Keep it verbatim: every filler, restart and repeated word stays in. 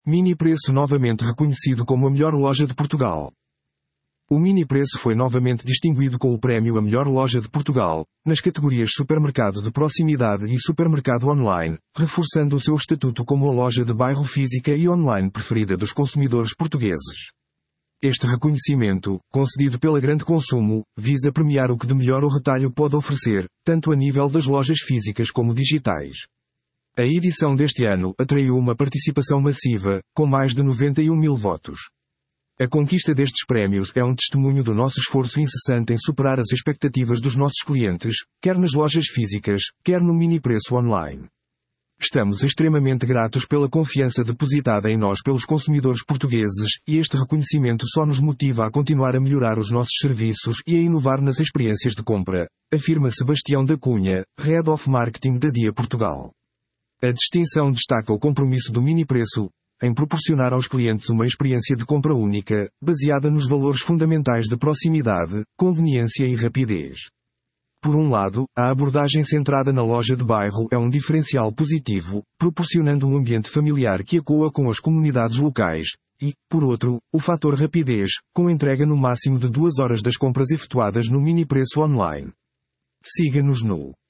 Mini Preço novamente reconhecido como a melhor loja de Portugal. O Mini Preço foi novamente distinguido com o prémio A Melhor Loja de Portugal, nas categorias Supermercado de Proximidade e Supermercado Online, reforçando o seu estatuto como a loja de bairro física e online preferida dos consumidores portugueses. Este reconhecimento, concedido pela Grande Consumo, visa premiar o que de melhor o retalho pode oferecer, tanto a nível das lojas físicas como digitais. A edição deste ano atraiu uma participação massiva, com mais de noventa e um mil votos. A conquista destes prémios é um testemunho do nosso esforço incessante em superar as expectativas dos nossos clientes, quer nas lojas físicas, quer no Mini Preço online. Estamos extremamente gratos pela confiança depositada em nós pelos consumidores portugueses, e este reconhecimento só nos motiva a continuar a melhorar os nossos serviços e a inovar nas experiências de compra, afirma Sebastião da Cunha, Head of Marketing da Dia Portugal. A distinção destaca o compromisso do Mini Preço em proporcionar aos clientes uma experiência de compra única, baseada nos valores fundamentais de proximidade, conveniência e rapidez. Por um lado, a abordagem centrada na loja de bairro é um diferencial positivo, proporcionando um ambiente familiar que ecoa com as comunidades locais, e, por outro, o fator rapidez, com entrega no máximo de duas horas das compras efetuadas no Mini Preço online. Siga-nos no